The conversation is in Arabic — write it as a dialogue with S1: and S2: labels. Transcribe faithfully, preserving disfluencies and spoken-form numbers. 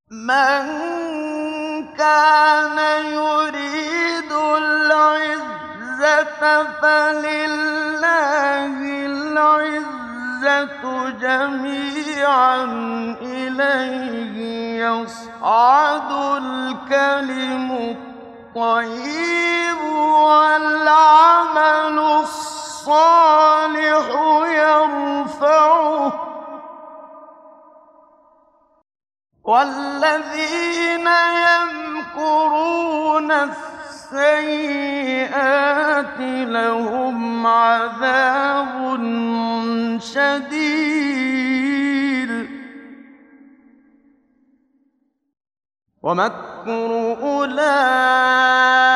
S1: مَن كَانَ يُرِيدُ الْعِزَّةَ فَلِلَّهِ الْعِزَّةُ جَمِيعًا ۚ إِلَيْهِ يَصْعَدُ الْكَلِمُ الطَّيِّبُ وَالْعَمَلُ الصَّالِحُ يَرْفَعُهُ ۚ وَالَّذِينَ يَمْكُرُونَ السَّيِّئَاتِ لَهُمْ عَذَابٌ شَدِيدٌ ۖ وَمَكْرُ أُولَٰئِكَ